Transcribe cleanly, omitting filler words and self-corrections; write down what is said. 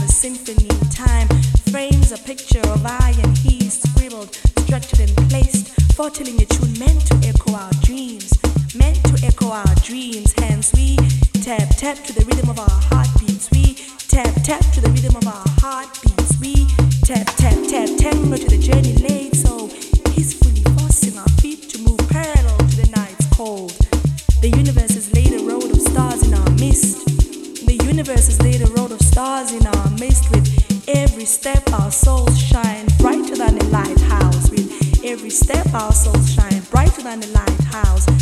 symphony. Time frames a picture of I and he, scribbled, structured and placed, foretelling a tune meant to echo our dreams, meant to echo our dreams. Hence we tap tap to the rhythm of our heartbeats. We tap tap to the rhythm of our heartbeats. We tap tap tap tango to the journey laid so peacefully, forcing our feet to move parallel to the night's cold. The universe has laid a road of stars in our midst. The universe has laid a road of stars in our midst. With every step our souls shine brighter than a lighthouse. With every step our souls shine brighter than a lighthouse.